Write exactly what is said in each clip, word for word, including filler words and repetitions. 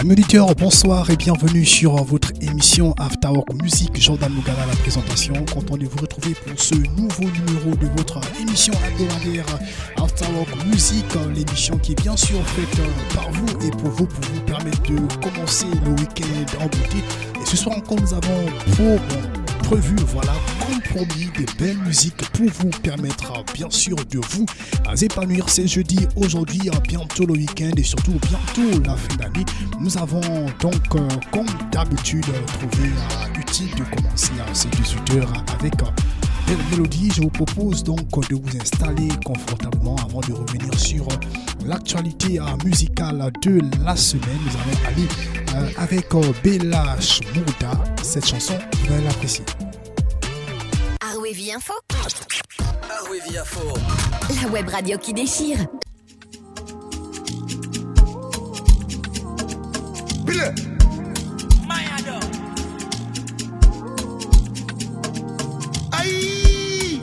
Amis auditeurs, bonsoir et bienvenue sur votre émission After Work Music. Jordan Mugala à la présentation. Content de vous retrouver pour ce nouveau numéro de votre émission hebdomadaire After Work Music. L'émission qui est bien sûr faite par vous et pour vous, pour vous permettre de commencer le week-end en beauté. Et ce soir encore, nous avons pour prévu, voilà, comme promis, des belles musiques pour vous permettre bien sûr de vous épanouir. C'est jeudi aujourd'hui, bientôt le week-end et surtout bientôt la fin d'année. Nous avons donc, euh, comme d'habitude, trouvé euh, utile de commencer à ces dix-huit heures avec euh, belle mélodie. Je vous propose donc de vous installer confortablement avant de revenir sur euh, l'actualité euh, musicale de la semaine. Nous allons aller euh, avec euh, Bella Shmurda. Cette chanson, vous allez l'apprécier. Arwevi Info. Arwevi Info. La web radio qui déchire. Bile. Mayado. Aïe.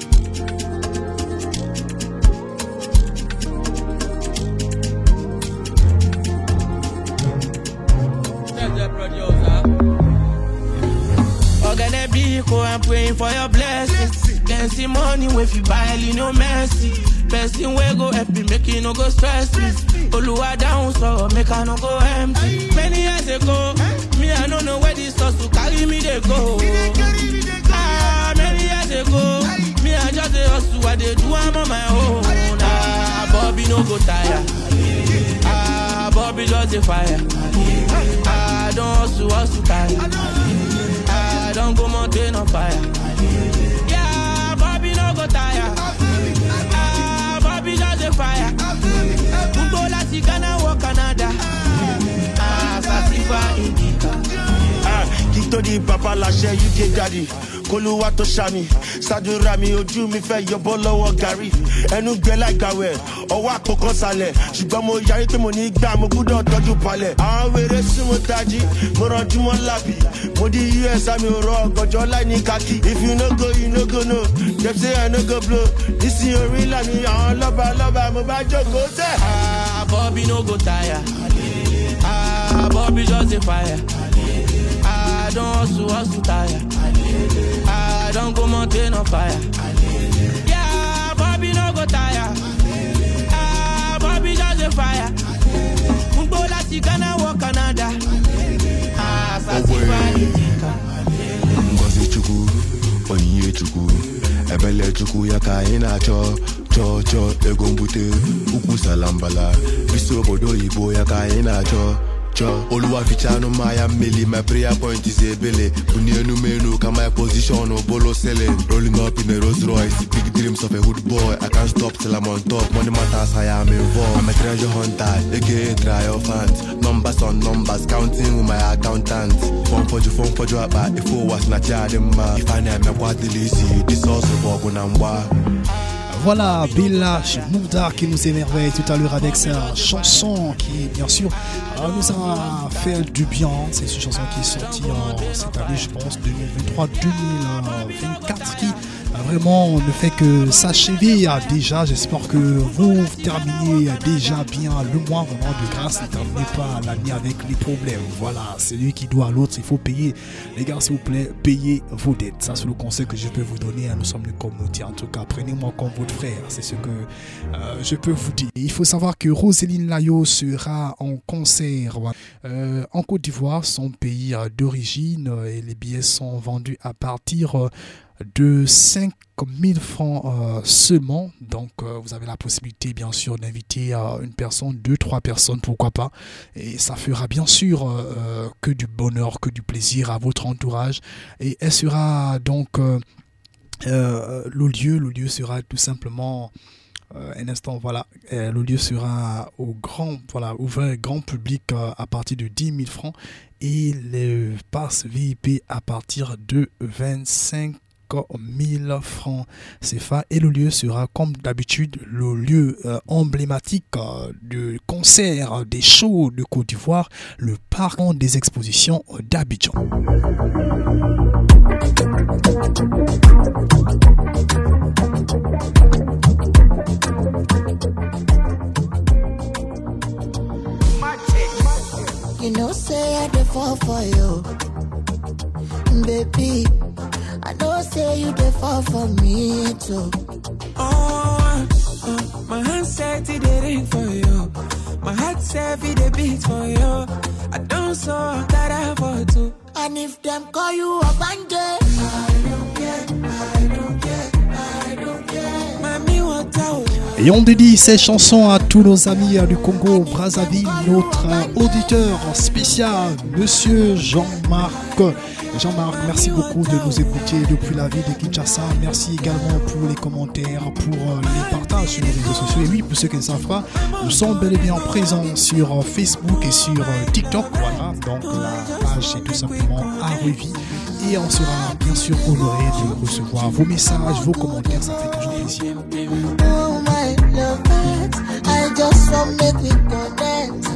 Tell the producer. Organic Biko, I'm praying for your blessings. Then see money if you buy, you know mercy. Person way go help me, make you no go stress me. Oluwa down so make I no go empty. Many years ago, me I don't know where this sauce to carry me they go. Ah, many years ago, me I just a hustle, what they do I'm on my own. Ah, Bobby no go tire. Ah, Bobby just a fire. Ah, don't hustle, hustle tire. Ah, don't go mountain on fire. Yeah, Bobby no go tire. Ah, Bobby just a fire. Go la Ghana or Canada. Ah, Sativa Indica. Ah, Kito di Papa Lache, U K Daddy. Koluwa to Shami, Sadura mi ojú mi fẹ́ yọbọ́ lọ́wọ́ gàrí. Ẹnu gbẹ láìgbàwẹ̀, ọwọ́ àkókò sálẹ̀. Ṣùgbọ́n mo yarí pé mo ní gbà mo gbúdọ̀ tọ́jú palẹ̀. Àwọn wèrè sún mo tají, mo rànjú mọ́ lábì. Mo di U S àmì òrò ọ̀gànjọ́ láì ní kákì. If you no go, you no go no. Dem say I no go blow. Nísìnyí orí ìlànà àwọn lọ́ba lọ́ba mo bá jókòó tẹ̀. Ah, Bobby no go tire. Ah, Bobby just a fire. Ah, don't hustle, hustle tire. I don't go mountain on fire. Yeah, Bobby no go tire. Ah, Bobby just a fire. Go la Ghana or Canada. Ah, Sativa Indica. Ngozi Chukwu, Onyinye Chukwu, Ebele Chukwu ya ka ị na-achọ chọ chọ ego mbute ukwu salambala bisi obodo Igbo ya ka ị na-achọ chọ Oluwa fichanu maya mmeli. My prayer point is ebele Buni enu menu ka my position obolo selling. Rolling up in a Rolls Royce, big dreams of a hood boy. I can't stop till I'm on top. Money matters, I am involved. I'm a treasure hunter, aka triumphant. Numbers on numbers, counting with my accountant. Phone for you, phone for you, but if I was not yadima, if I never quite delisi, this also for Gunamba. Voilà Bella Shmurda qui nous émerveille tout à l'heure avec sa chanson qui bien sûr nous a fait du bien. C'est une chanson qui est sortie en cette année, je pense deux mille vingt-trois deux mille vingt-quatre, qui vraiment ne fait que s'achever déjà. J'espère que vous terminez déjà bien le mois vraiment de grâce. Ne terminez pas l'année avec les problèmes. Voilà, c'est lui qui doit à l'autre, il faut payer. Les gars, s'il vous plaît, payez vos dettes. Ça, c'est le conseil que je peux vous donner. Nous sommes une communauté, en tout cas, prenez-moi comme votre frère. C'est ce que euh, je peux vous dire. Il faut savoir que Roseline Layo sera en concert euh, en Côte d'Ivoire, son pays euh, d'origine, et les billets sont vendus à partir euh, de cinq mille francs euh, seulement. Donc euh, vous avez la possibilité bien sûr d'inviter euh, une personne, deux, trois personnes, pourquoi pas. Et ça fera bien sûr euh, que du bonheur, que du plaisir à votre entourage. Et elle sera donc euh, euh, le lieu, le lieu sera tout simplement euh, un instant, voilà, euh, le lieu sera au grand, voilà, ouvert grand public euh, à partir de dix mille francs et les passes V I P à partir de vingt-cinq mille francs C F A. Et le lieu sera comme d'habitude le lieu euh, emblématique euh, du concert, euh, des shows de Côte d'Ivoire, le parc des expositions d'Abidjan. You know, say for you. Baby, I know say you dey fall for me too. Oh, uh, my hand said it ring for you. My heart said it beat for you. I don't so that I for two. And if them call you a bandit, I don't care, I don't care, I don't care. Mami, what out? Et on dédie ces chansons à tous nos amis du Congo, Brazzaville, notre auditeur spécial, Monsieur Jean-Marc. Jean-Marc, merci beaucoup de nous écouter depuis la ville de Kinshasa. Merci également pour les commentaires, pour les partages sur les réseaux sociaux. Et oui, pour ceux qui ne savent pas, nous sommes bel et bien présents sur Facebook et sur TikTok. Voilà, donc la page c'est tout simplement Arwevi. Et on sera bien sûr honoré de recevoir vos messages, vos commentaires, ça fait toujours plaisir. Oh my love, I just want make me connect.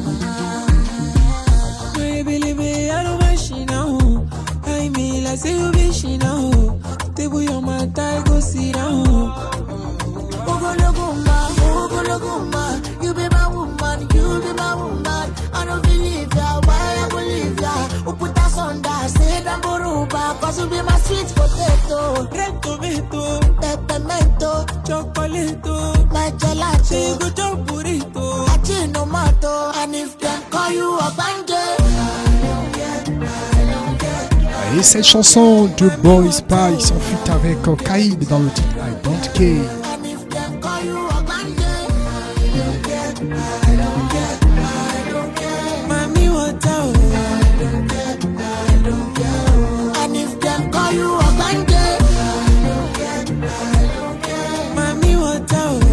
Baby, leave me out of my shit now. I mean, like say you be she now. Table your man, I go sit down. Ogologuma, Ogologuma, you be my woman, you be my woman. I don't believe ya, why I believe ya? Who put us on that, say that Boruba, cause you be my sweet potato. Red tomato, peppermento, chocolate, my gelato, say go to burrito, achinomato, and if them call you a bandit. Et cette chanson de Boy Spice en feat avec Kaïd dans le titre I Don't Care. Mami, what out? And if them call you a bandit, Mami, what out?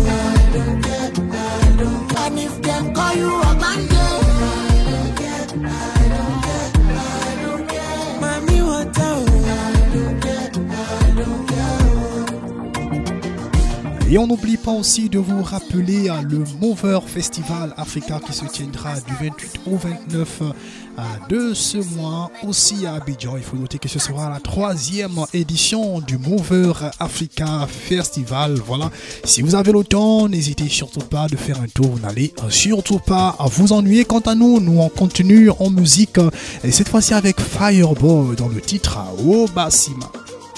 and if them call you a bandit. Et on n'oublie pas aussi de vous rappeler le Mover Festival Africa qui se tiendra du vingt-huit au vingt-neuf de ce mois aussi à Abidjan. Il faut noter que ce sera la troisième édition du Mover Africa Festival. Voilà, si vous avez le temps, n'hésitez surtout pas de faire un tour. Vous n'allez surtout pas à vous ennuyer. Quant à nous, nous on continue en musique et cette fois-ci avec Fireboy dans le titre Obasima.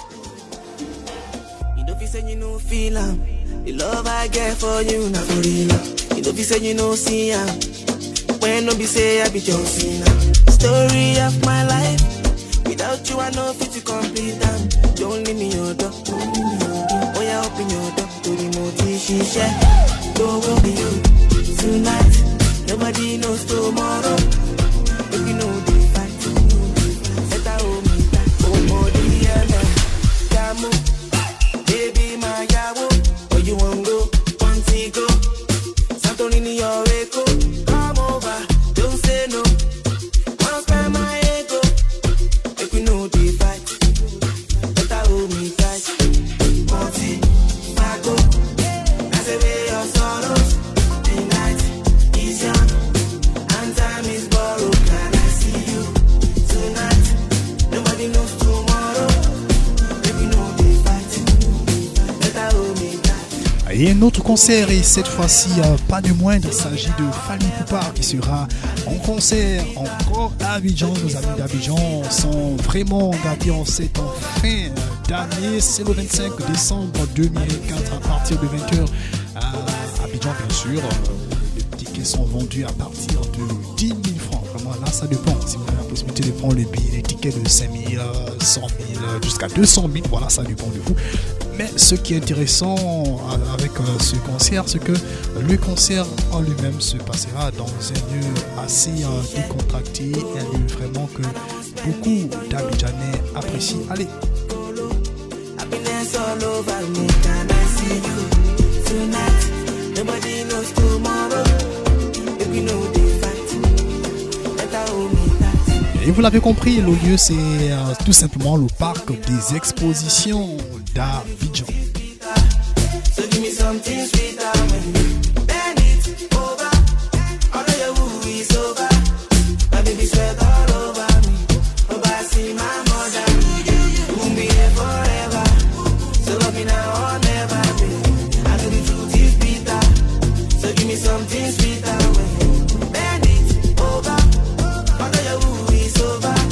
The love I get for you, not for real. You know, be say you know, see ya. When no be say I be John Cena. Story of my life. Without you, I know fit to complete them. Don't leave me your door. Oh, yeah, open your door. To the motive, she share. Go will be you tonight. Nobody knows tomorrow. If you know the fight, let her hold me tight. Oh, more the other. Yamu, baby, my yawo. You won't go, want to go. Santorini, your echo. Come over, don't say no. Wanna spend my ego. If we know the fight, better hold me tight. Monty, Marco, that's the way your sorrows. The night is young, and time is borrowed. Can I see you tonight? Nobody knows tomorrow. If we know the fight, better hold me tight. Et un autre concert, et cette fois-ci, euh, pas de moindre, il s'agit de Fally Ipupa qui sera en concert encore à Abidjan. Nos amis d'Abidjan sont vraiment gâtés en cette fin d'année. C'est le vingt-cinq décembre deux mille vingt-quatre à partir de vingt heures à Abidjan, bien sûr. Euh, les tickets sont vendus à partir de dix mille francs. Vraiment, là, ça dépend. Si vous avez la possibilité de prendre les billets, les tickets de cinq mille, cent mille, jusqu'à deux cent mille, voilà, ça dépend de vous. Mais ce qui est intéressant avec ce concert, c'est que le concert en lui-même se passera dans un lieu assez décontracté et un lieu vraiment que beaucoup d'Abidjanais apprécient. Allez! Et vous l'avez compris, le lieu c'est euh, tout simplement le parc des expositions d'Abidjan. So give me something sweeter when you bend it over. All of your woo is over. My baby sweat all over me. Oh, I see my mother. We'll be here forever. So love me now or never, baby. I know the truth is bitter. So give me something sweeter when you bend it over. All of your woo is over.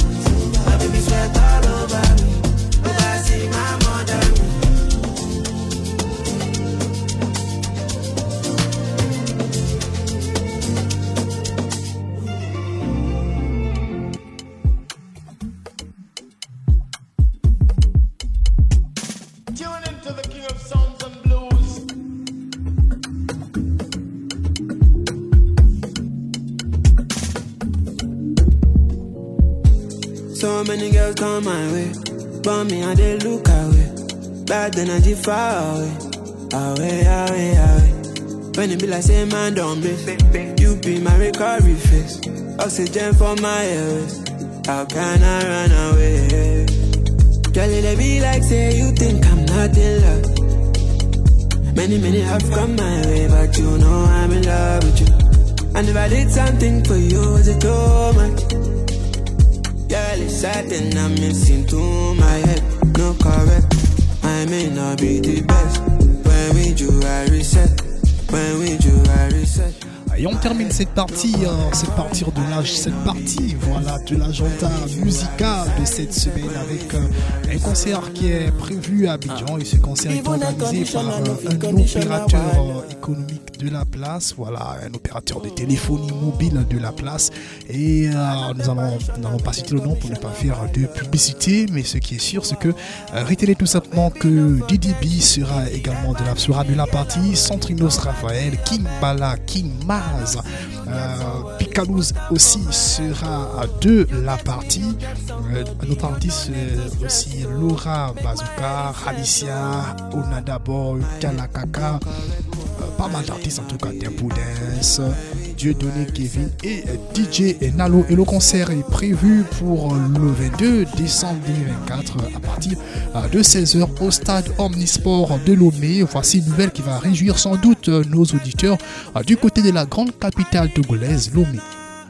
So many girls come my way, but me and they look away. Bad energy far away, away, away, away. When it be like say man don't miss, you be my recovery face. Oxygen for my airways. How can I run away? Girl, it be like say you think I'm not in love. Many, many have come my way, but you know I'm in love with you. And if I did something for you, is it too much? Girl, it's something I'm missing to my head. No correct, I may not be the best. When we do, I reset. When we do, I reset. Et on termine cette partie, euh, cette partie de l'âge, cette partie, voilà, de l'agenda musical de cette semaine avec euh, un concert qui est prévu à Abidjan et ce concert est organisé par euh, un opérateur euh, économique de la place, voilà, un opérateur de téléphonie mobile de la place et euh, nous allons, nous n'allons pas citer le nom pour ne pas faire de publicité, mais ce qui est sûr c'est que euh, retenez tout simplement que D D B sera également de la, sera de la partie, Centrinos Raphaël, King Bala, King Ma. Euh, Picalouz aussi sera de la partie. Euh, notre artiste euh, aussi Laura Bazooka, Alicia, Onada Boy, Kalakaka, euh, pas mal d'artistes en tout cas, Tempo Dance, Dieudonné Kevin et D J Nalo. Et le concert est prévu pour le vingt-deux décembre deux mille vingt-quatre à partir de seize heures au stade Omnisport de Lomé. Voici une nouvelle qui va réjouir sans doute nos auditeurs du côté de la grande capitale togolaise, Lomé.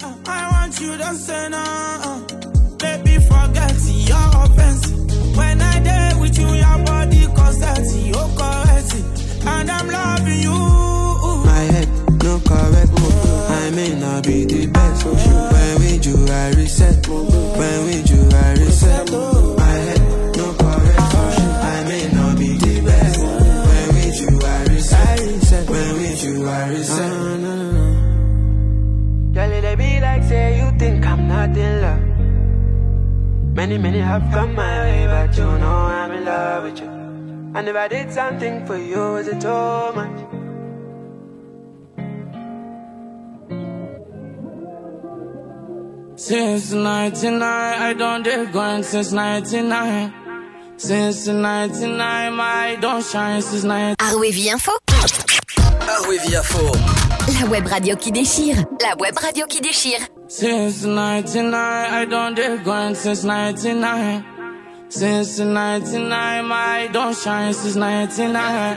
I may not be the best. When we do, I reset. When we do, I reset. My head, no correct. I may not be the best. When we do, I reset. When we do, I reset. No, no, no. Girl, it be like say you think I'm not in love. Many, many have come my way, but you know I'm in love with you. And if I did something for you, is it too much? Since ninety-nine, I don't dare grind since ninety-nine. Since ninety-nine, my don't shine since ninety-nine. Arwevi Info. Arwevi Info. La web radio qui déchire. La web radio qui déchire. Since ninety-nine, I don't dare grind since ninety-nine. Since ninety-nine, my don't shine since ninety-nine.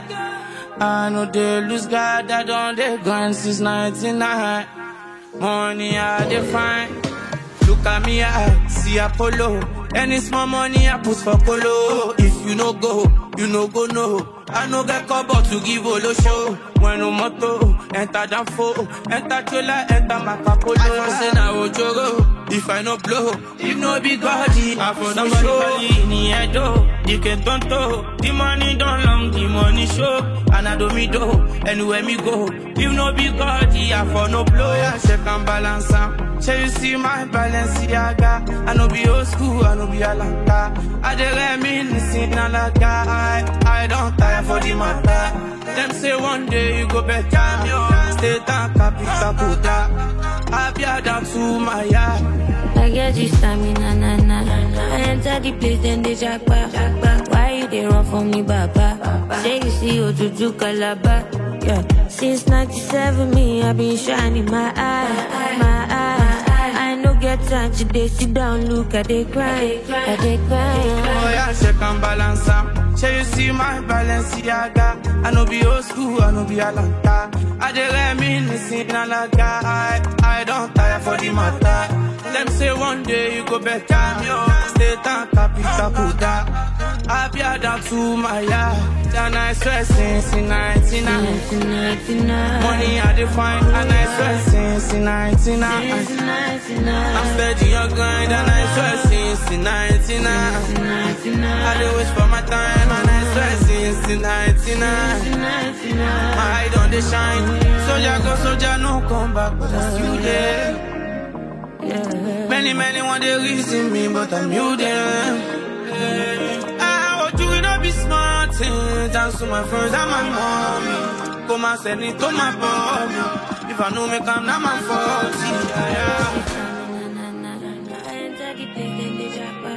I know they lose God, I don't dare grind since ninety-nine. Money I define. Look at me, I see Apollo. Any small money I put for Polo. If you no go, you no go no. I no get cover to give all the show. When no moto, enter the foe. Enter chola, enter my capolo. I say now Ojogo. If I no blow, if no big body, I for no show. In the head, you can don't know. The money don't long, the money show. And I do me do, anywhere me go. If no big body, I for no blow. I check and balance out. Shall you see my Balenciaga? I no be old school, I no be Alanta. I just let me listen a like I, I don't tire for the matter. Them say one day you go better. Stay down, capital Buddha. I be down to my yard. I get you stamina, na na. I enter the place, then they jackpot. Why you they run for me, Baba? Say you see Ojuju Calabar. Yeah. Since ninety-seven, me, I been shining my eye, my eye. I no get time to they sit down, look at they cry, at they cry. Oh yeah, check and balance out. Shall you see my Balenciaga? I no be old school, I no be Alanta. I just let me listen a like I, I don't tire for the matter. Them say one day you go better. Stay down, capital Buddha. I be down to my yard. And I swear since ninety-nine. Money I define. And I swear since ninety-nine. I'm steady your grind. And I swear since ninety-nine. I do wish for my time. And I swear since ninety-nine. My eye don't they shine. Soldier go, soldier no come back. But I still there. Yeah. Many, many want to reason me, but I'm you them. Yeah. I want you to be smart. Thanks to my friends and my mommy. Come and send it to my body. If I know me come, now I'm forty. Yeah, yeah.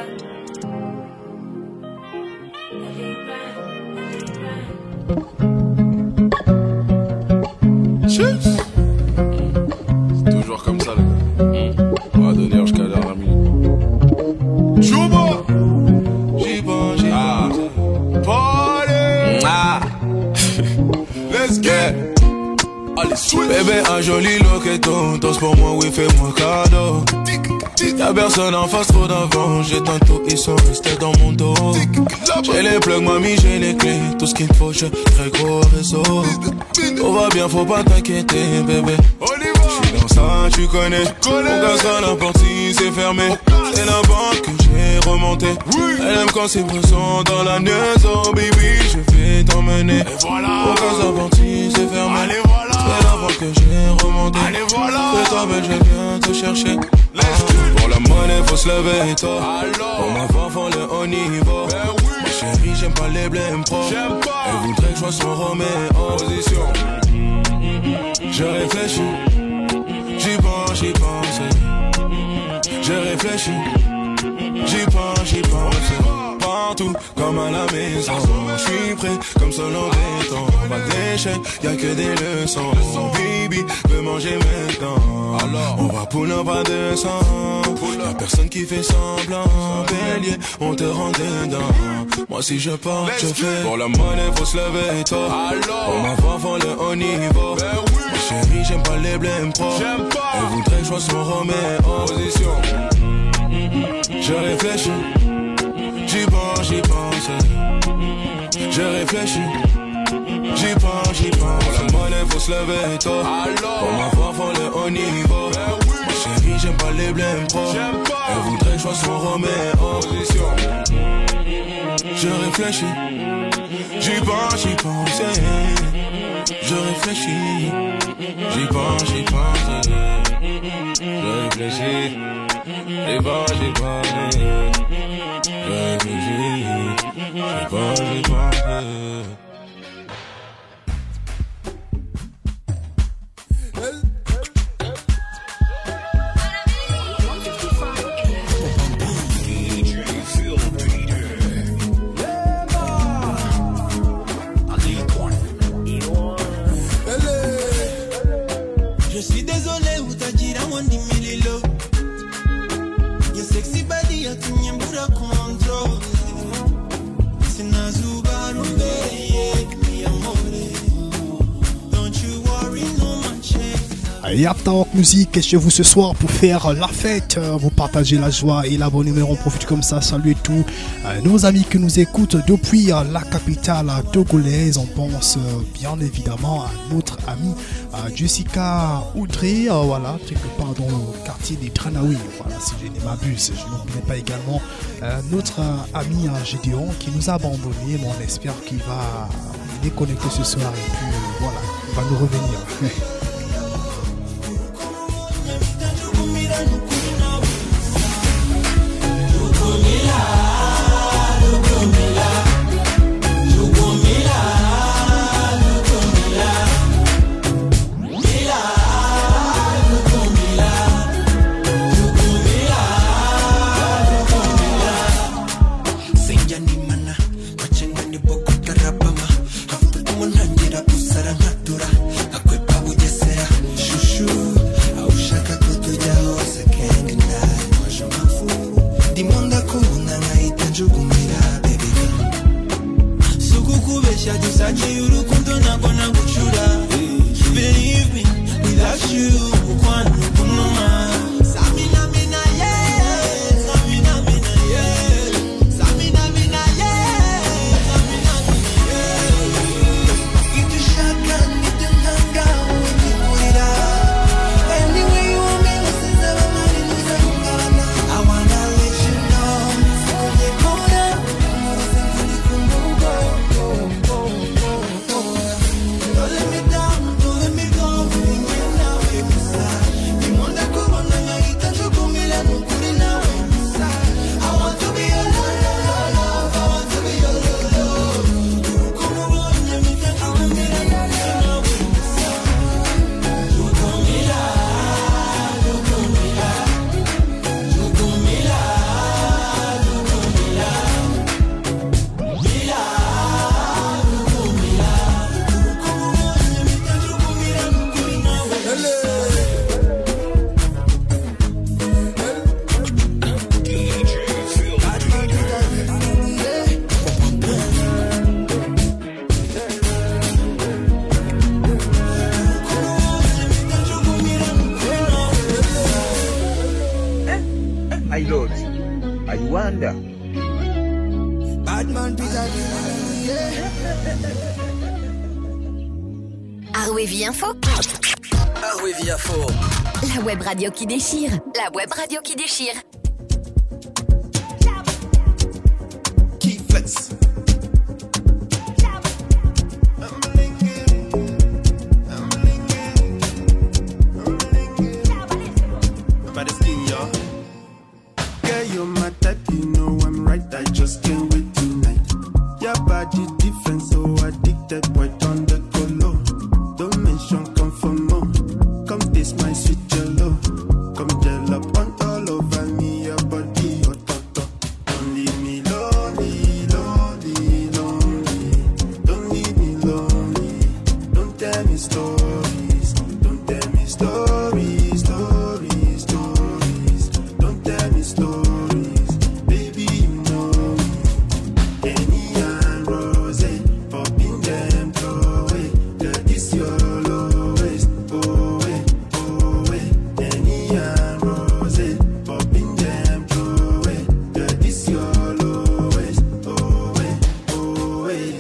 Cheers. Toujours comme ça, les gars. On va donner jusqu'à la dernière minute. Chouba. J'y pense, j'y pense. Party. Ah. Let's get. Allez, switch. Bébé, un joli loqueton. Danse pour moi, oui, fais-moi cadeau. Y'a personne en face, trop d'avant. J'ai tantôt, ils sont restés dans mon dos. J'ai les plugs, mamie, j'ai les clés. Tout ce qu'il me faut, j'ai très gros réseau. Tout va bien, faut pas t'inquiéter, bébé. J'suis dans ça, tu connais. On cassera la porte si c'est fermé. C'est la banque que j'ai remontée. Elle aime quand c'est présent dans la maison, baby. Je vais t'emmener. On casse la porte si c'est fermé. C'est la banque que j'ai remontée. Fais-toi belle, je viens te chercher. Pour la monnaie, faut se lever et toi. Pour ma voix, faut le haut niveau. Ma chérie, j'aime pas les blèmes pro. Elle voudrait que je sois son Roméo. Position. Je réfléchis. J'y pense, j'y pense. Je réfléchis. J'y pense, j'y pense. Partout, comme à la maison. J'suis prêt, comme seul en béton. Pas d'échec, y'a que des leçons. Baby, veux manger maintenant. Alors, on va pull up à deux cents. Y'a personne qui fait semblant. Bélier, on te rend dedans. Moi si je pars, je fais. Pour la monnaie, faut se lever et toi. Pour ma voix, faut le haut niveau. Ma chérie, j'aime pas les blèmes pro. Elle voudrait que je sois son Roméo. Position. Je réfléchis. J'y pense, j'y pense. Je réfléchis. J'y pense, j'y pense. Pour la monnaie, faut se lever et toi. Pour ma voix, faut le haut niveau. Ma chérie, j'aime pas les blèmes pro. Elle voudrait que je sois son Roméo. Je réfléchis. J'y pense, j'y pense. Je réfléchis. J'y pense, j'y pense. Je réfléchis. J'y pense, j'y pense. Je réfléchis. J'y pense, j'y pense. Je suis désolé ou t'as dit la one mililo. Your sexy body a tinye mbura control. Sinazuba rumbe mi amore. Don't you worry no man check. Yapta Rock Music est chez vous ce soir pour faire la fête, vous partager la joie et la bonne humeur. On profite comme ça, saluer tous nos amis qui nous écoutent depuis la capitale togolaise. On pense bien évidemment à notre amie Jessica Oudré, voilà, quelque part dans le quartier des Tranaoui, voilà, si je ne m'abuse. Je n'oublie pas également notre ami Gédéon qui nous a abandonnés, mais on espère qu'il va déconnecter ce soir et puis voilà, il va nous revenir. Shushu, aushaka kutuja hose man Peter Lee, yeah. Arwavy Info. Arwavy Info. La web radio qui déchire. La web radio qui déchire. Key Flex. By the skin, y'all. Girl, you're my type, you know I'm right. I just can't wait tonight. Your body different, so addicted, boy, on the color. Don't mention come for more. Come taste my sweet jello. Come gel up on all over me, your body hot, hot, hot. Don't leave me lonely, lonely, lonely. Don't leave me lonely. Don't tell me stories. Don't tell me stories, stories, stories. Don't tell me stories. Baby, you know me. Any and rose, popping them throw away. Girl, this your lowest. Oh, eh, oh, eh. Any and rose, popping them throw away. Girl, this your lowest. Oh, eh, oh, eh.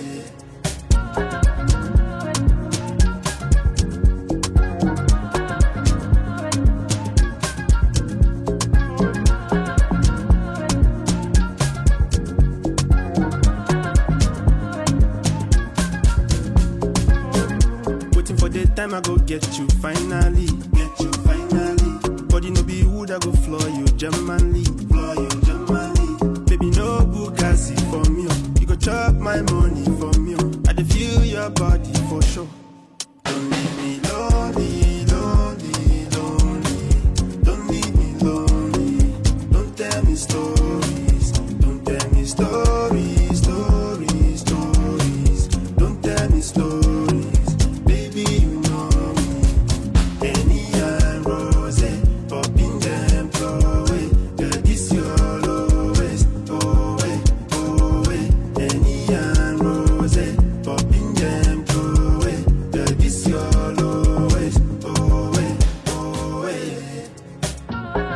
Waiting for the time I go get you finally, get you finally. Body no be wood, I go floor you Germanly, floor you Germanly. Baby no Bugatti for me, oh. You go chop my money for me, oh. I dey feel your body for sure. Don't leave me lonely, lonely, lonely. Don't leave me lonely. Don't tell me stories. Don't tell me stories, stories, stories. Don't tell me stories. Baby, you know me. Any and rose, popping them throw away. Girl, this your lowest. Oh, eh, oh, eh. Any and rose, popping them throw away. Girl, this your lowest. Oh, eh, oh, eh.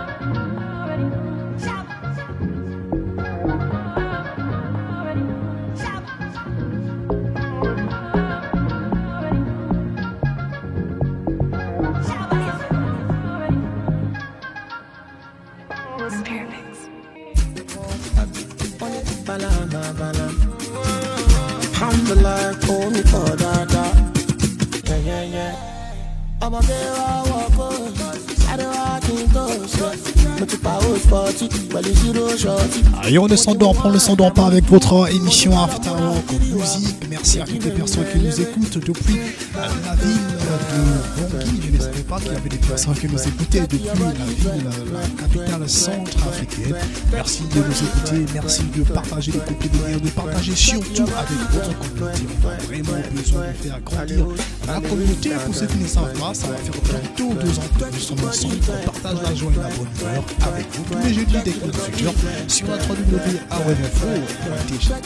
Balama, balama. Alhamdulillah, call me for that. Yeah, yeah, yeah. I'm a girl, walk on. I don't want to go. But you power sporty, but you zero shorty. Allez, on descend d'or, on prend le son d'or pas avec votre émission After Work Music. Merci à toutes les personnes qui nous écoutent depuis la ville de Bangui. Je ne savais pas qu'il y avait des personnes qui nous écoutaient depuis la ville, la capitale centrafricaine. Merci de nous écouter, merci de partager les copies de lien, de partager surtout avec votre communauté. On a vraiment besoin de faire grandir la communauté. Pour ceux qui ne savent pas, ça va faire bientôt deux ans que nous sommes ensemble. On partage la joie et la bonne humeur avec vous tous les jeudis dès que le futur sur la w w w point arwavy info point t g.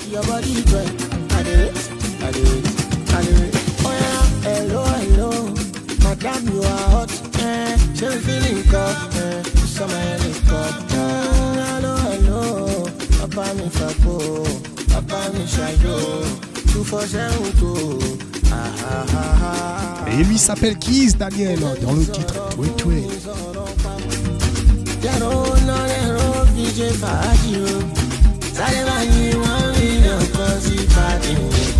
Hello, hello, madam, you are hot. Eh, she feeling cold. Eh, summer helicopter. Hello, hello, papa mi fapo, papa mi shayo, two for seven two. Ah ah ah ah. Et lui s'appelle Kiss Daniel dans le titre Twe Twe. Lero no lero V J Fadi o. Sare bani one million cause he party.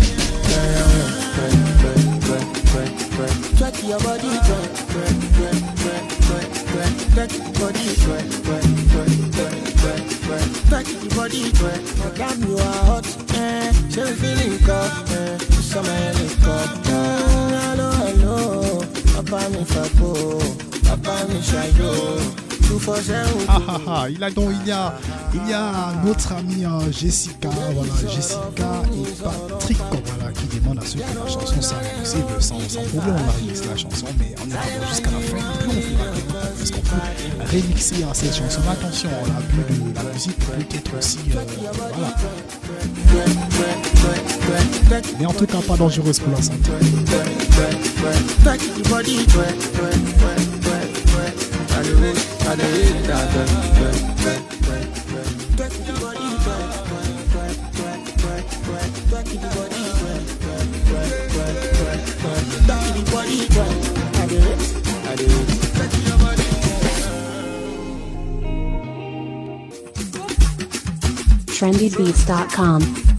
Twerk your body, twerk, twerk, twerk, twerk, twerk, twerk, twerk your body, twerk, twerk, twerk, twerk, twerk, twerk, twerk your body, twerk. Madam, you are hot, eh? She feeling cold, eh? Summer helicopter. Hello, hello, papa mi fapo, papa mi shayo. Ah ah ah, il, a donc, il, y a, il y a notre ami euh, Jessica, voilà, Jessica et Patrick voilà, qui demandent à ceux que la chanson soit accessible sans, sans problème. On va remixer la chanson, mais on ira jusqu'à la fin. Plus on fera quelque parce qu'on peut remixer hein, cette chanson. Mais attention, l'abus de la musique peut être aussi. Euh, voilà. Mais en tout cas, pas dangereuse pour la santé. trendy beats dot com.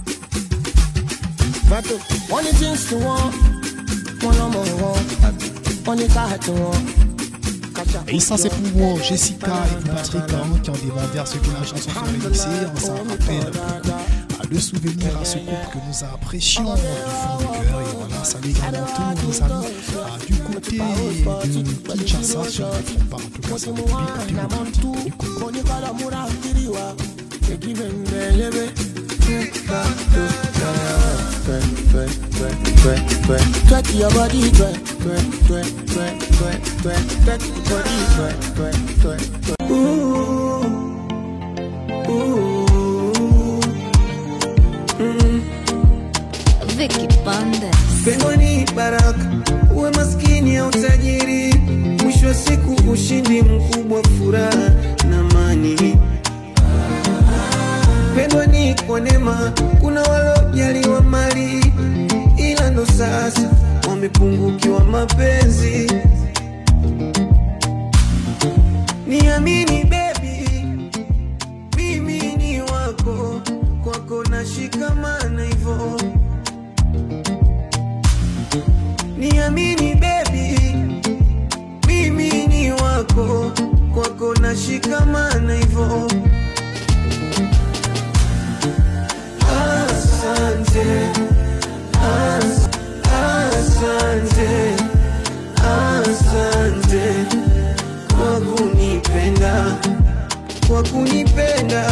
Only things to want, one on one, only car to want. Et ça c'est pour Jessica et pour Patrick hein, qui ont demandé à ce que la chanson soit remixée. Ça rappelle le souvenir à ce couple que nous apprécions du fond du cœur. Et voilà, salut également tous nos amis euh, du côté de Kinshasa, si on ne me trompe pas, en tout cas c'est le public du côté Twerk your body, twerk, twerk, twerk, twerk, twerk, twerk, twerk your body, twerk, twerk, twerk, twerk. Ooh, ooh, mm. Vicky Bandes. Pengoni baraka, uwe maskini au tajiri, mwisho wa siku ushindi mkubwa, furaha na amani. Pengoni kwa neema, kuna walojaliwa mali, ila ndo sasa wamepungukiwa mapenzi. Niamini baby, mimi ni wako, kwako nashikamana hivyo. Niamini baby, mimi ni wako, kwako nashikamana hivyo. Asante, as, asante, asante kwa kunipenda, kwa kunipenda.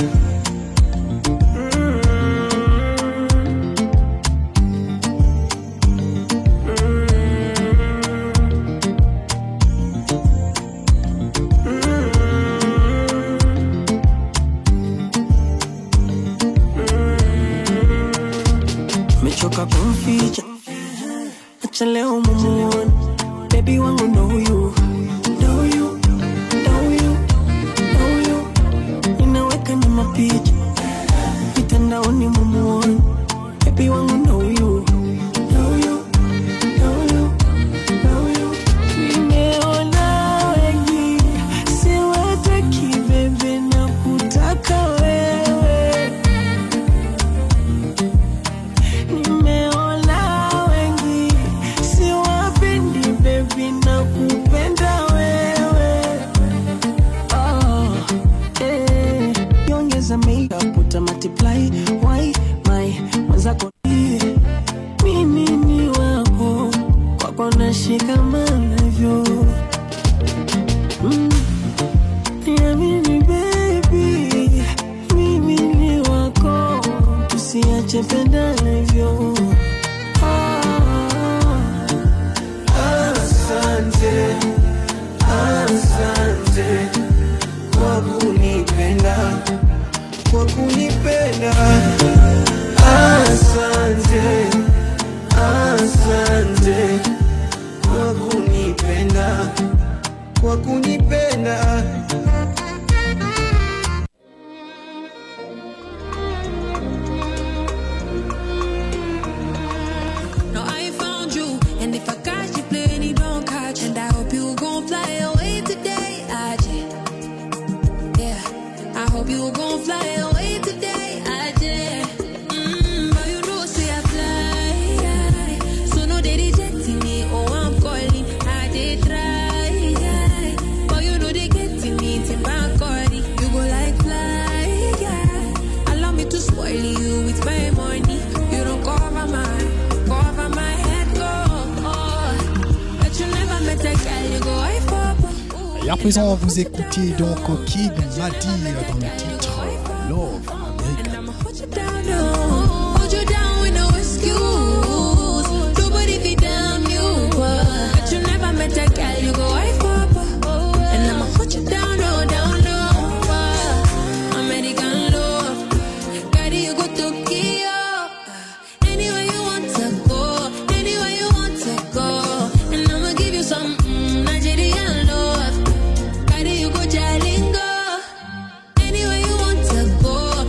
Mechoka kumficha, acha leo mumuone. Baby wangu know you, know you, know you, know you. Ninaweka na mapicha mitandaoni mumuone. Baby wangu know you, know you, know you, know you. Nimeona wengi, siwataki bebe, na kutaka wewe. Nimeona wengi, siwapendi baby, na kupenda wewe. Oh, eh. Yongeza makeup uta multiply. Why my mwenzako mimi ni wako, kwako nashikamana hivyo. Mm. Niamini baby, mimi ni wako, tusiache pendana hivyo. Asante, asante kwa kunipenda, kwa kunipenda. Asante, asante kwa kunipenda, kwa kunipenda. No, I found you, and if I catch you playing, you don't catch. And I hope you gon' fly away today, I did. Yeah, I hope you gon' fly away today, I did. Mm, but you know, say I fly, so no they rejecting me. Oh, I'm calling, I did try, but you know they getting me to my body. You go like fly, yeah. Allow me to spoil you with my money. You don't cover my. Et à présent, vous écoutez donc Kid Madi dans le titre Love American. Hold you down with no excuse. Nobody be damn you. But you never met a girl, you go wife up. And I'ma hold you down, no, down, no. American love. Carry you go Tokyo. Anywhere you want to go. Anywhere you want to go. And I'ma give you some mm, Nigerian love. Carry you go Jalingo. Anywhere you want to go.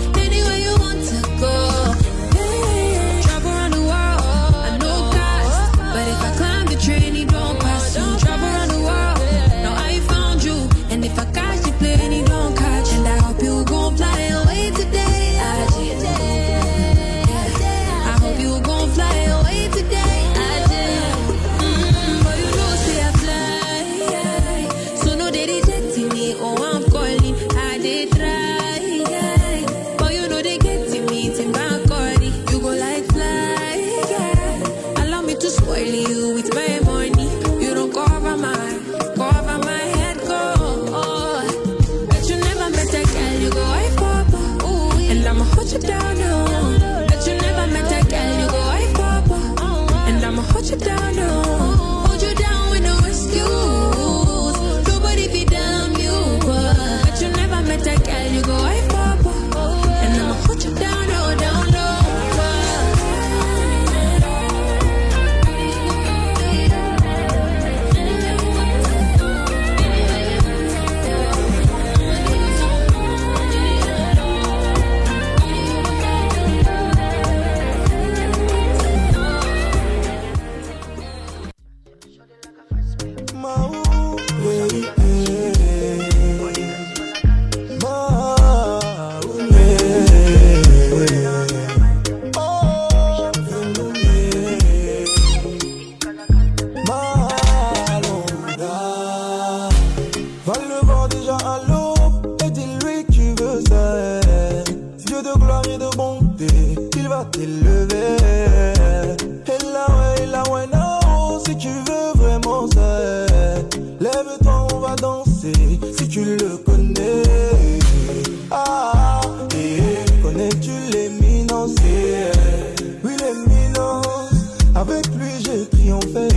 dois t'élever. Et là ouais, et là ouais, non, si tu veux vraiment ça, lève-toi, on va danser, si tu le connais. Ah, et connais-tu l'éminence? Oui, l'éminence, avec lui j'ai triomphé.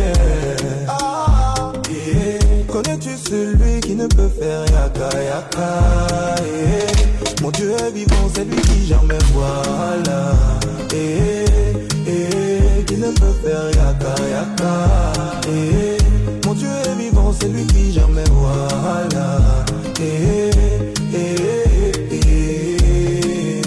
Ah, et connais-tu celui qui ne peut faire yaka yaka? Et mon Dieu est vivant, c'est lui qui gère mes voilà. Et, et qui ne peut faire yaka yaka? Et mon Dieu est vivant, c'est lui qui gère mes voilà. Et, et, et, et.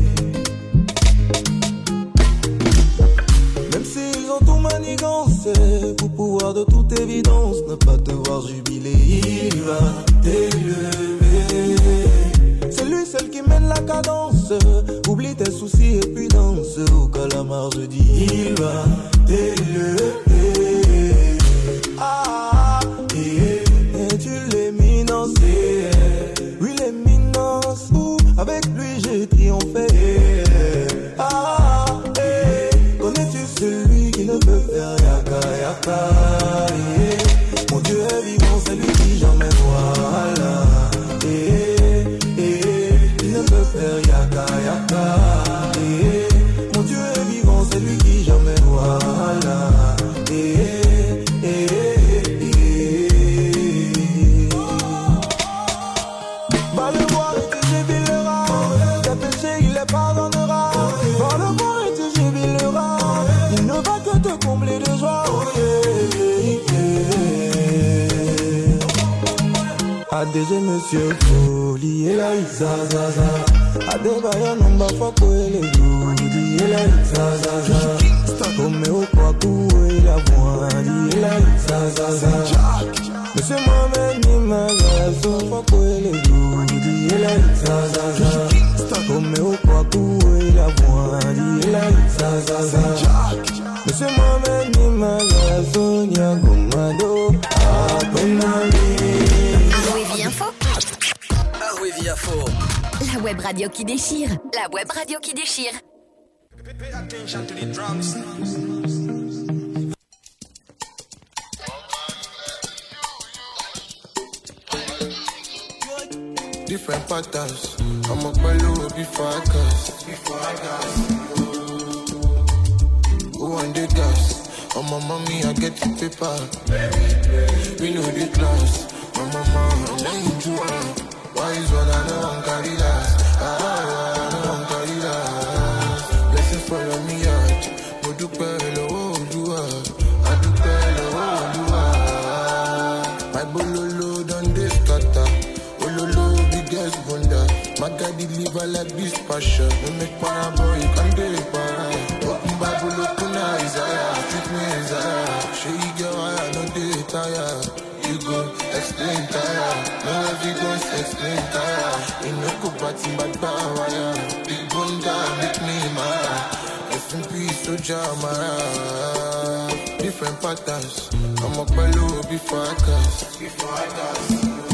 Même s'ils ont tout manigancé, pour pouvoir de toute évidence ne pas te voir jubiler, il va t'élever. C'est lui seul qui mène la cadence. Oublie tes soucis et puis danse. Au calamar je dis il va t'élever. Ah, et, et tu l'éminence. Oui, l'éminence. Ouh, avec lui j'ai triomphé. Ah, et connais-tu celui qui ne peut faire yaka yaka? Et, mon Dieu est vivant, c'est lui qui jamais voilà. Et faire yaka yaka. Et mon Dieu est vivant, c'est lui qui jamais voilà. Et, et, et, et. Va le voir et tu jubileras. Tes péchés il les pardonnera. Va le voir et tu jubileras. Il ne va que te combler de joie. Oh yeah, yeah. A D G Monsieur Folie et la Zazaza. Adebayo numba fako ele di ele za za za. Comme au quoi coué la voix di ele za za za. Monsieur Mohamed ni magazo fako ele di ele za za za. Comme au quoi coué la voix di ele za za za. Monsieur Mohamed ni magazo nya gomado apenali. Arwevi Info. Arwevi Info. La web radio qui déchire. La web radio qui déchire. Pay attention to the drums. Different patterns. I'm up my low before I gas. Before I gas. Who want the gas? On my mommy, I get the paper. We know the class. My mama, I'm laying to her. Why is one I know I'm carry last? Ah, I know I'm carry last. Blessings follow me out. Mo dúpẹ́ lọ́wọ́ Olúwa. I dúpẹ́ lọ́wọ́ Olúwa. My bololo done dey scatter. Ololo biggest bunda. My guy deliver like this passion. No make para boy, you can do it para. Open Bible, open Isaiah. Treat me Isaiah. Show you girl I no dey tired. You go explain tire. No evidence explain tire. In no go party but power. Big bunda make me mad. F and P soldier mara. Different patterns. I'm up below before I cast. Before I cast.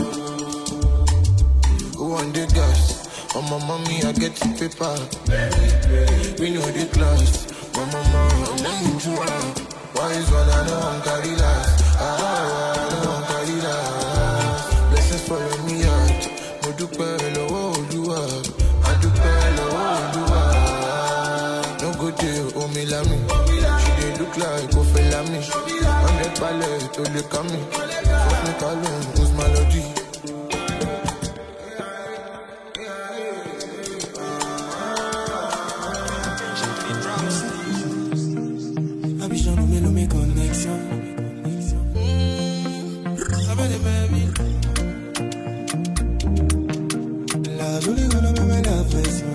Who want the gas? On my mommy I get the paper. We know the class. My mama I'm laying to her. Why is one I know I'm carry last? Ah, I know I'm carry last. Blessings follow me out. Mo dúpẹ́ lọ́wọ́ Olúwa. I dúpẹ́ lọ́wọ́ Olúwa. No go dey omi lami. She dey look like Kofi Lami. Hundred balẹ̀ tó lè ká mi. First me call him who's melody. Abidjan, mais nos connexions. La jolie on a même la pression.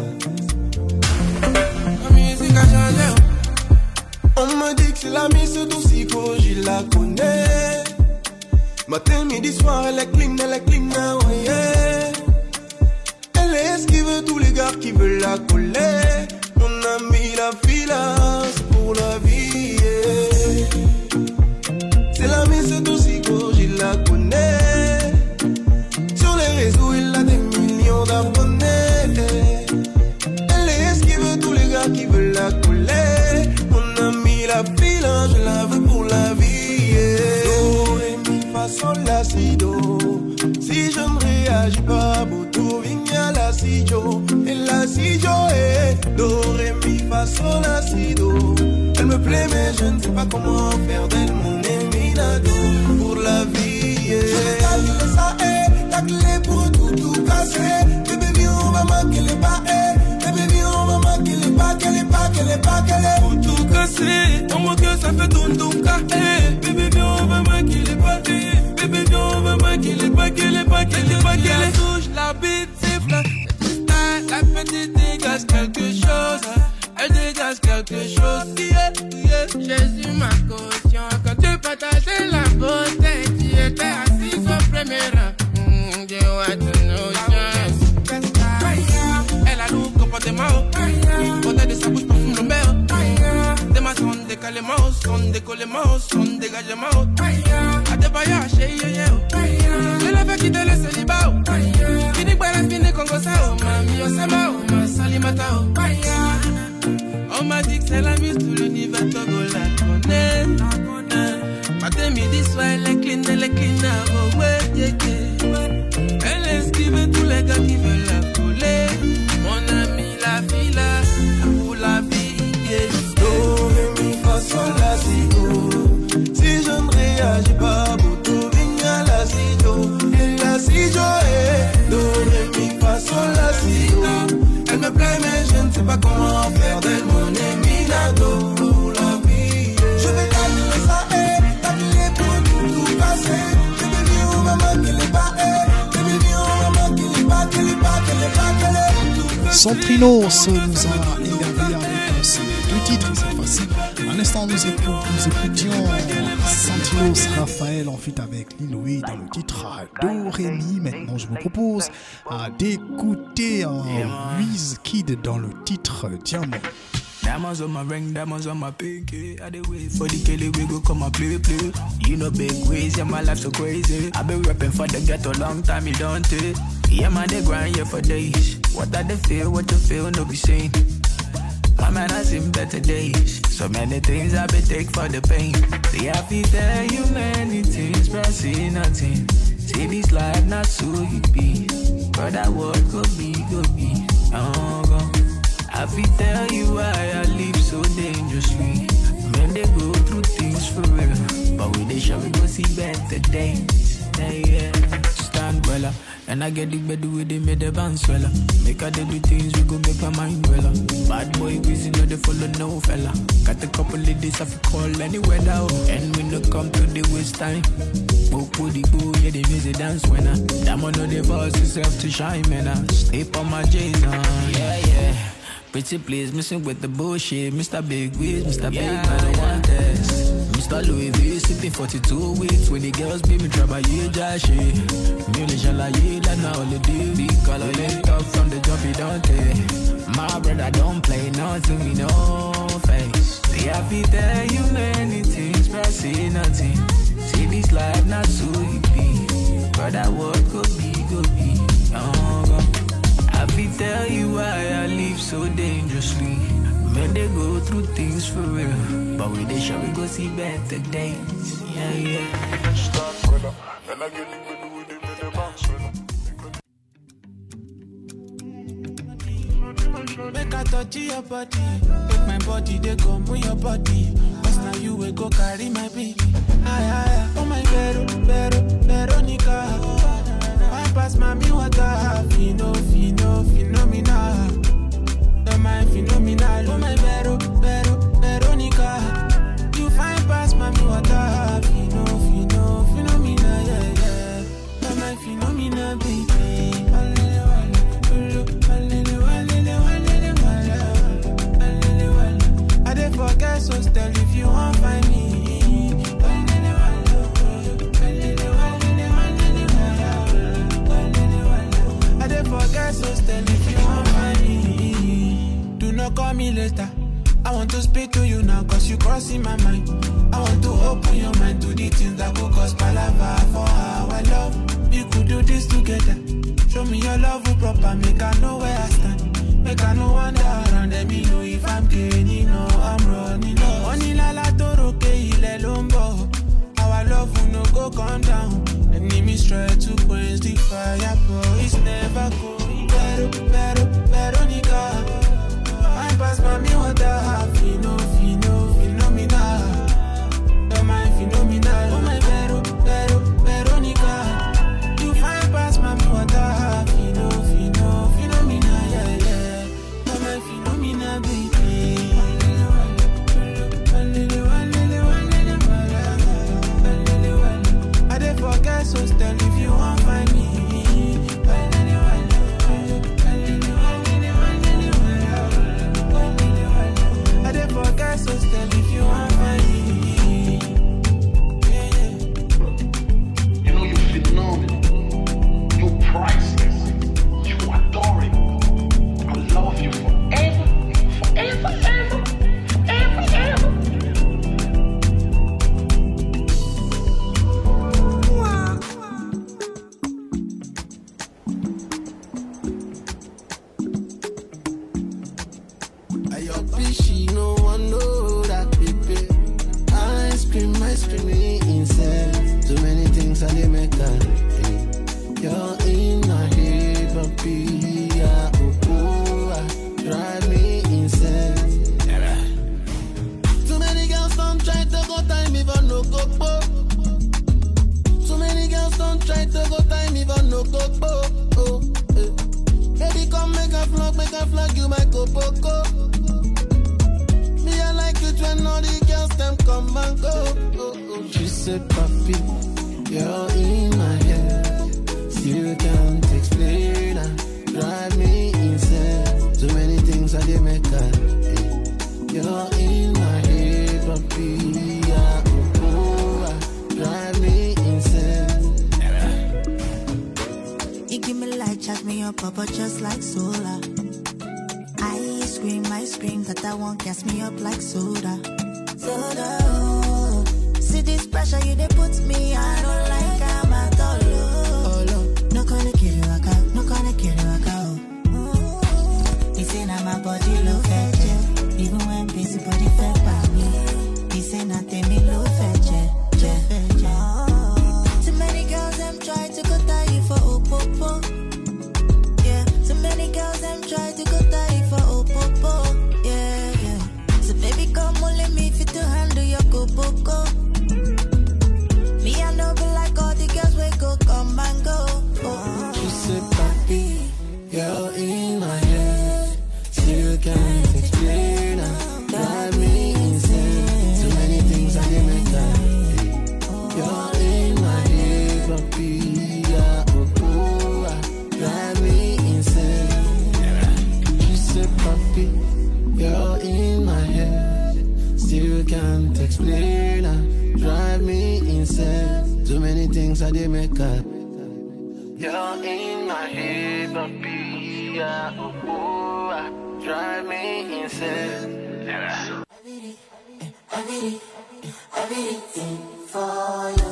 La musique a changé. On me dit que c'est la mise de psycho, je la connais. Matin, midi, soir, elle est clean, elle est clean, oh yeah. Elle est esquive tous les gars qui veulent la coller. On a mis la filasse pour la vie, yeah. C'est la mise de psycho, je la connais. Sur les réseaux, il a des millions d'abonnés. Elle est esquive tous les gars façon la si do. Elle me plaît mais je ne sais pas comment faire d'elle mon éminado pour la vie. Yeah. Je vais t'allumer ça, eh, ta clé pour tout tout casser. Bébé viens on va manquer les pas, eh. Bébé viens on va manquer les pas, qu'elle est pas, qu'elle est pas, qu'elle est. Pour tout casser, dans mon cœur ça fait ton ton cas, eh. Bébé viens on va manquer les pas, eh. Bébé viens on va manquer les pas, qu'elle est pas, qu'elle est pas, qu'elle est. Touche la bite, siffle. La petite dégage quelque chose, elle dégage quelque chose. Yeah, yeah. Jésus ma caution, quand tu partageais la beauté, tu étais assis au premier rang. Mm, you want to know just. Elle a l'eau comportement, côté de sa bouche parfume l'ombre. Des maçons décalés, son décollement, son dégagement. À des baillards, chez yo-yo. Je l'avais quitté le célibat. Fini par la fine Congo Sao, mami Osama, ma salimata. On m'a dit que c'est la mise tout l'univers Togo la connaît. Matin, midi, soir, elle est clean, elle est clean, oh ouais, yeah, yeah. Elle esquive tous les gars qui veulent la coller. Mon ami, la fille là, pour la vie, yeah. Do, ré, mi, fa, sol, la, si, do. Si je ne réagis pas, Boto, vigna, la, si, do. Et la, si, do, eh. Do, ré, mi, fa, sol, la, si, do. Elle me plaît mais je ne sais pas comment faire d'elle mon éminado pour la vie. Je vais t'allumer ça, eh. T'appeler pour tout, tout casser. Bébé viens on va manquer les pas, eh. Bébé viens on va manquer les pas, qu'elle est pas, qu'elle est pas, qu'elle est. Santrinos nous a émerveillé avec ces deux titres cette fois-ci. À l'instant, nous, écout, nous écoutions Santrinos Raphaël en feat avec Lil Wayne dans le titre Do Ré Mi. Maintenant, je vous propose d'écouter Wizkid dans le titre Diamant. Diamonds on my ring, diamonds on my pinky. I dey wait for the Kelly we go come and play, play. You know big ways, yeah my life so crazy. I been rapping for the ghetto long time, you don't take. Yeah man they grind here for days. What I they feel, what you feel, no be seen. My man I seen better days. So many things I been take for the pain. See I feel tell you many things, but I see nothing. See this life not so you be, but that word could be, could be. Oh God. I feel tell you why I live so dangerously. Men they go through things for real, but we they show we go see better days. Yeah, yeah. Stand well, and I get the bed with the made the bounce well. Make a day do things we go make my mind well. Bad boy busy no they follow no fella. Got a couple of days I call anywhere now, and we no come to the waste time. Book with the boo, yeah they music dance when I. Damn on the boss yourself to shine man. I stay on my J's on, yeah yeah. Pretty please, missing with the bullshit. Mister Big Wiz, Mister Yeah. Big Man, I want this. Mister Louis V, sipping forty-two weeks. When the girls be me trouble, yeah, just shit. Music like yeah, that's not all it do. Big color, lift up from the jump, you don't take. My brother don't play nothing, we no face. See, I feel tell you many things, but I see nothing. See, this life not so easy. But that word could be, could be. Oh, God. I feel tell you why I live so dangerously. Men they go through things for real, but we they sure we go see better days. Yeah, yeah. Start brother, and I get it with the with the bounce Make I touch your body, make my body they come with your body. Cause now you will go carry my baby. Aye, aye, oh my Vero, Vero, Veronica. I pass mommy water, fino, fino, phenomena. Oh my phenomenal, oh my Vero, Vero, Veronica. You find pass mommy water, fino, fino, phenomena, yeah, yeah. Oh my phenomena, baby. I dey forget so still if you won't find me. I dey forget so still if you won't find me. Do not call me later. I want to speak to you now cause you crossing my mind. I want to open your mind to the things that could cause palava for our love. We could do this together. Show me your love will proper, make I know where I stand. Make I know wander around, let me know if I'm gaining or I'm running up. Money la la toro ke ile lombo. Our love will no go come down. Enemies try to quench the fire, but it's never going. Pero, pero, Veronica. I pass mommy water. she no one know that baby. Ice cream, ice cream, insane. Too many things I didn't make her. You're in my head, papi. Yeah, oh, oh, ah, drive me insane. Too many girls don't try to go time, even no go po. Too many girls don't try to go time, even no go po. Oh, eh. Baby, come make a vlog, make a vlog, you might go poco. Me, I like it when all the girls them come and go. Oh, oh. She said, papi, you're in my head. You can't explain her, drive me insane. Too many things I did make her. You're in my head, papi. Yeah, oh, oh, ah, drive me insane. You give me light, charge me up, Papa, just like solar. Ice cream, ice cream, that I want gas me up like soda. Soda, oh. See this pressure you they put me, I don't like I'm at all. No gonna kill you, I got, no gonna kill you, I got. He say now my body low fat, yeah. Even when busy body fat by me. He say nothing me low fat, yeah, yeah, yeah. Too many girls them try to go tie you for opopo. Yeah, too many girls them try to go tie you for opopo. Yeah, yeah. So baby come on, let me fit to handle your go-go-go. Me I know be like all the girls we go come and go. She said, papi, you're in my head. Still can't explain her. Drive me insane. Too many things I didn't make her. You're in my head, papi. Yeah, oh, oh, ah, drive me insane. She said, papi, you're in my head. Still can't explain her. Drive me insane. Too many things I didn't make her. You're in my head, papi. Yeah, oh, oh, ah, drive me insane. Everything, everything, everything for you.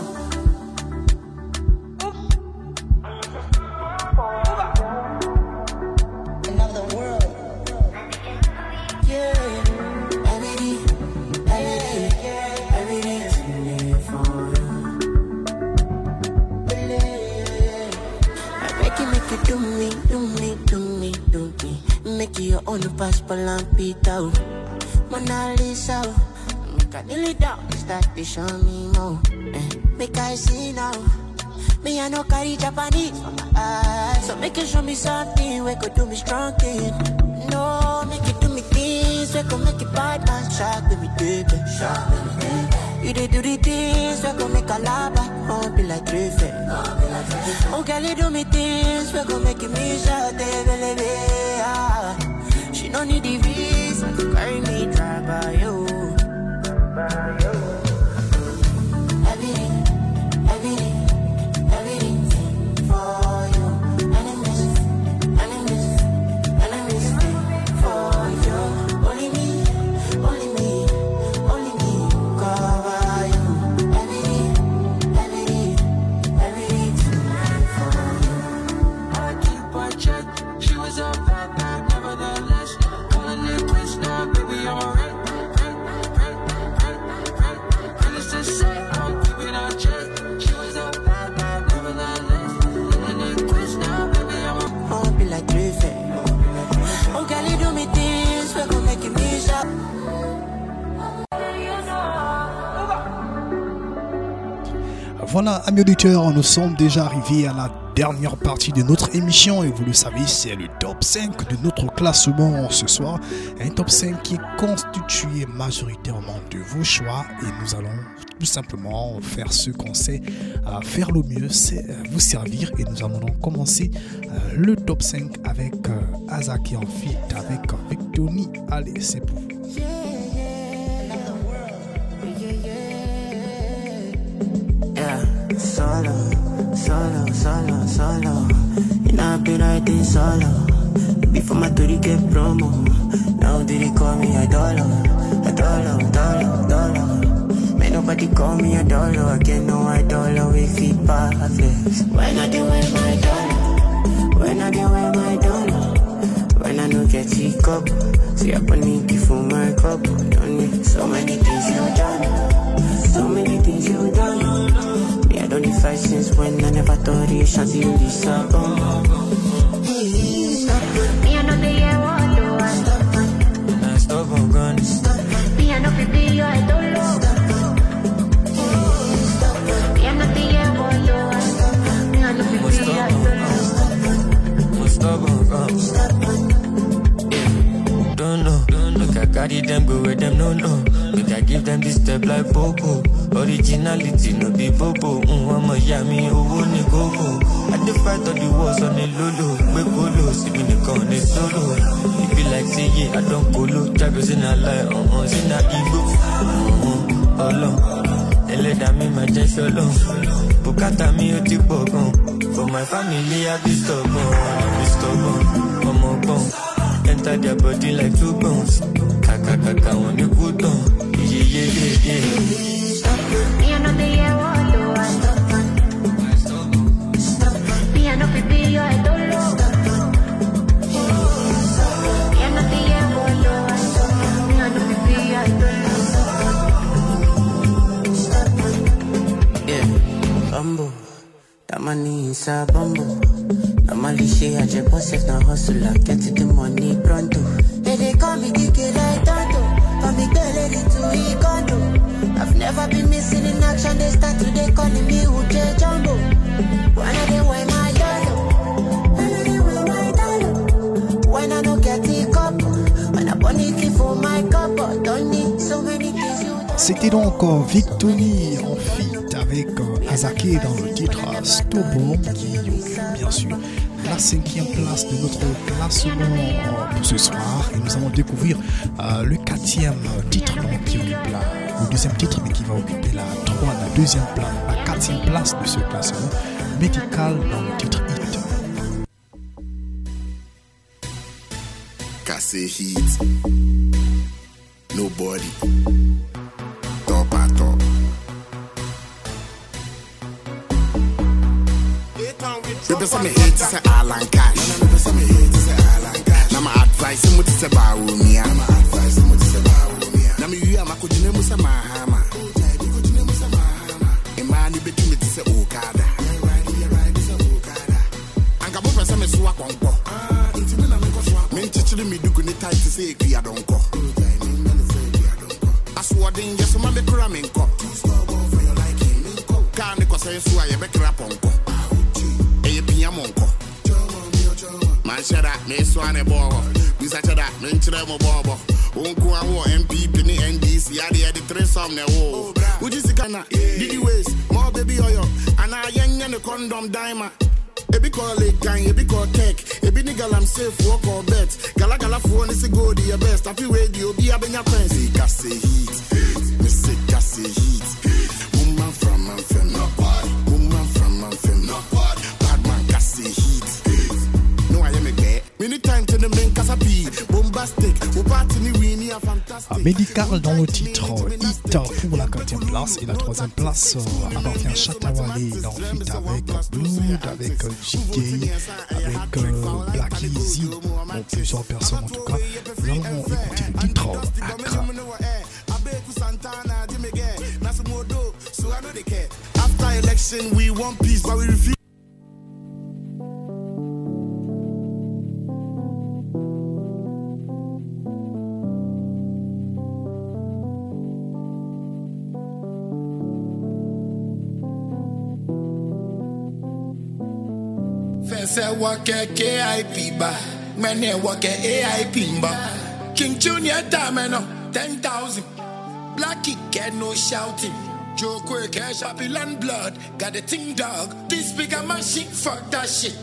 Another world. Yeah. Everything, everything, everything for you. Make it, make it do me, do me, do me, do me. Make it your own passport and Peter. Mona Lisa, make I kneel it down, start to show me more. Eh. Make I see now, me I no carry Japanese for my eyes. So make it show me something, we could do me strong thing. No, make it do me things, we could make it bad man shock with me, baby. Shock with me, baby. You dey do the things, we gon' make a lava, won't be like Griffin. Oh, girl, you do me things, we gon' make it me shot, baby. She no need the visa to carry me, drive by you. Everything, everything, everything for you. Enemies, enemies, enemies for you. Only me, only me, only me cover you. Everything, everything, everything for you. I keep on check. She was a bad bad, nevertheless. Calling it quits now, baby, I'm alright. Needless to say, I'm keeping on check. She was a bad bad, nevertheless. Calling it quits now, baby, I'm alright. Won't be like Griffin. Oh, girl, you do me things, we gon' make it me shop. Voilà, amis auditeurs, nous sommes déjà arrivés à la dernière partie de notre émission et vous le savez, c'est le top cinq de notre classement ce soir. Un top cinq qui est constitué majoritairement de vos choix et nous allons tout simplement faire ce qu'on sait à faire le mieux, c'est vous servir et nous allons donc commencer euh, le top cinq avec euh, Azaki en feat avec Victoni. Allez, c'est pour vous. Solo, solo, solo, solo. You know I've been riding solo. Before my tour get promo. Now they call me a dollar, a dollar, dollar, dollar. May nobody call me a dollar. I get no I dollar if he perfect. When I do wear my dollar, when I do wear my dollar, when when I no get it up. See, I panic for my cup. Don't need so many things you done. So many things you done. Me, I don't need fight since when I never thought it chance you disappoint. Me, I know the year what do I stop. I stop on gun. Me, I know people you I don't love. Me, I know the year what do I stop. Me, I know people you I don't love. Stop on gun. Don't know, don't look, I carry them, go with them, no, no. Look, I give them this step like Popo. Originality, no be Popo. Mm, I'm a yummy, oh, ni go. I dey fight all the wars on the lolo. We polo, see me the con, it's solo. It be like, say, yeah, I don't go low. Jaggers in a lie, uh, uh, in a ego. Uh, uh, all on. Ele da me, my just solo. Bukata me, o tipo gon. For my family, I be stubborn, I be stubborn. I'm a bone. Enter their body like two bones. Kaka kaka on the good on. Yeah yeah yeah yeah. Stop. Me I know the year what do I stop. Stop. Stop. Me I know people you I don't love. Stop. Me I know the year what do I stop. Me I know people you I don't love. Stop. Yeah. Bumbo. That money is a bumbo. Normally she had your boss if not hustle, I get the money pronto. Hey, they call me D K like Tonto. Call me Bele to Ikondo. I've never been missing in action, they start today calling me Uche Jumbo. When I they wear my dollar, when I they wear my dollar. When I don't get the cup, when I panic for my cup, don't need so many things you. C'était donc euh, Victony en feat avec euh, Azake dans le titre euh, Stobom qui occupe bien sûr la cinquième place de notre classement euh, pour ce soir. Et nous allons découvrir euh, le quatrième titre donc, qui occupe la, le deuxième titre mais qui va occuper la, trois, la deuxième place, la quatrième place de ce classement. Medical dans le titre Hit. Cassé Heat. Nobody. Top at top. People say me hate to say Alan Cash. People say me hate to say Alan Cash. Now my advice him to say Bawumia. Now my advice him to say Bawumia. Now me you am a kujine mu say Mahama. Kujine mu say Mahama. Imani betu me to say Okada. Yeah right, yeah right, say Okada. Anka bo pesa me suwa konko. Ah, inti me na me ko suwa. Me nchichiri me dugu ni tight to say kuya donko. Aswadin yes ma be kura me nko. For your liking me nko. Ka ne ko say suwa ye be kra ponko. Monko. Man shut up, me swane bobo. We such a that, men chemo bobo. Unko awo M P P ni N D C. Adi adi three some ne wo. Uji sikana, didi waste, more baby oil. And I yen yen the condom diamond. Ebi call it gang, ebi call tech. Ebi nigga I'm safe, walk or bet. Gala gala phone is a go to your best. Happy radio, be a benya pens. Say casse heat, me say casse heat. Woman from man fem, no body. Woman from man fem, no body. Anytime to the main casapi, bombastic, au parti ni winnie a fantastic. Medical dans le titre Hit pour la quatrième place et la troisième place euh, appartient à Chatawale dans le feat avec Blood, avec euh, J K, avec euh, Black Easy, bon, plusieurs personnes en tout cas. Nous allons écouter le titre Accra. After election, we want peace, but we refuse. Say walk a K I P ba, many walk a A I P ba. King Junior Dameno, ten thousand. Blackie get no shouting. Joe Quirk, cash up land blood. Got a ting dog. This bigger machine, fuck that shit.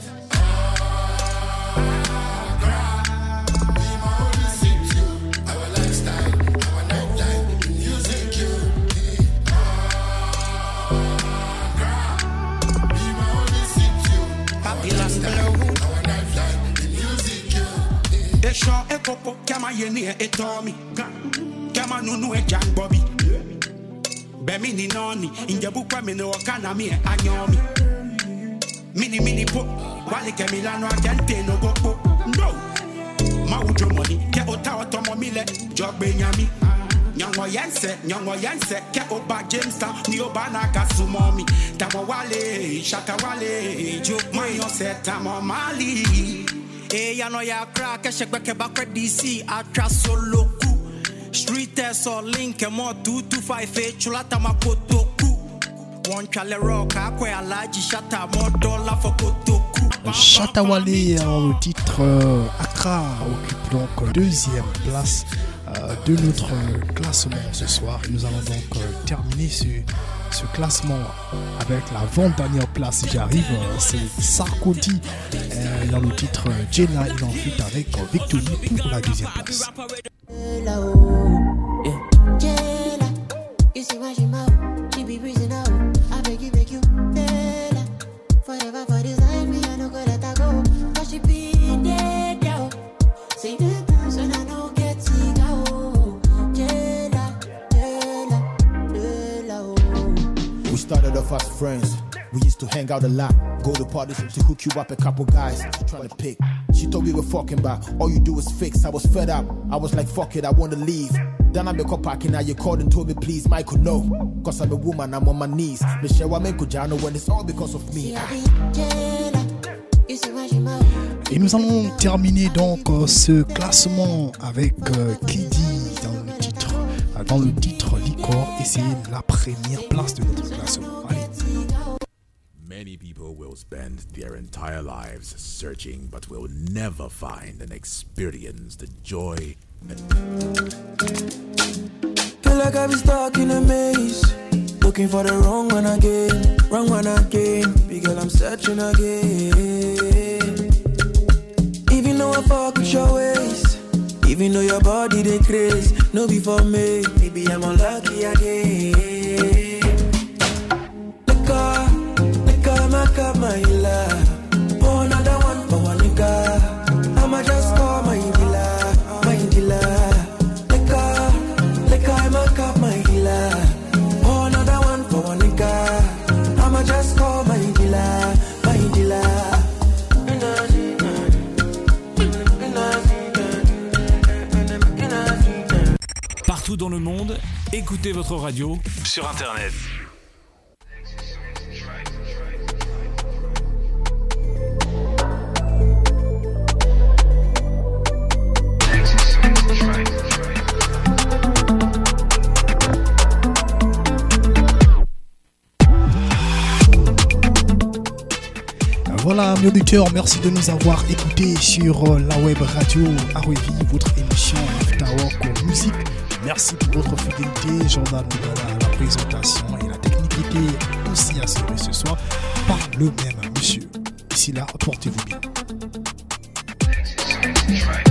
Esho ekopo kama yeni e tomi kama nunu e jan bobby be mini noni injebu kwa me no kana mi anyomi mini mini po wale ke milano agente no gopo no ujo money, ke ota otomo mile, jogbe nyami. Nyongo yense, nyongo yense, ke oba Jamestown, ni oba nakasumomi. Tamo wale, shata wale, joke my on set, tamo mali. Eh, ya no ya crack, ke shekbe ke bakwe D C, atra solo ku. Street test or link, ke mo two two five eight, chula tama kotoku. One chale rock, akwe alaji, shata mo dollar for kotoku. Chatawale, le titre euh, Accra occupe donc deuxième place euh, de notre classement ce soir. Et nous allons donc euh, terminer ce, ce classement avec la vingt-dernière place. J'arrive, euh, c'est Sarkodie euh, dans le titre euh, Jenna. Il en fut avec euh, Victory pour la deuxième place. Forever for this life, me I no go let her go. Cause she been dead, yo. See the times when I don't get to go. Jella, Jella, Jella, oh. We started off as friends. We used to hang out a lot. Go to parties to hook you up a couple guys. Trying to pick. She thought we were fucking back. All you do is fix. I was fed up. I was like, fuck it, I wanna leave. Then I make up packing. Now you called and told me, please, Michael, no. Cause I'm a woman, I'm on my knees. Michelle, I make Kujano when it's all because of me. Et nous allons terminer donc euh, ce classement avec euh, Kiddy dans le titre, euh, dans le titre Licor, et c'est la première place de notre classement. Allez. Many people will spend their entire lives searching, but will never find and experience the joy. Feel like I've been stuck in a maze, looking for the wrong one again, wrong one again. Because I'm searching again. Even though I fuck with your ways, even though your body they craze, no be for me. Maybe I'm unlucky again. Look up, look up, my cup, my love. Oh, another one for one nigga. I'ma just call my dealer, my dealer. Look up, look up, my cup, my dealer. Oh, another one for one nigga. I'ma just call my dealer, my dealer. Partout dans le monde, écoutez votre radio sur Internet. Voilà, mes auditeurs, merci de nous avoir écoutés sur la web radio Awevi, votre émission After Work Musique. Merci pour votre fidélité. Jordan Mougala à la présentation et la technique était aussi assurée ce soir par le même monsieur. D'ici là, portez-vous bien.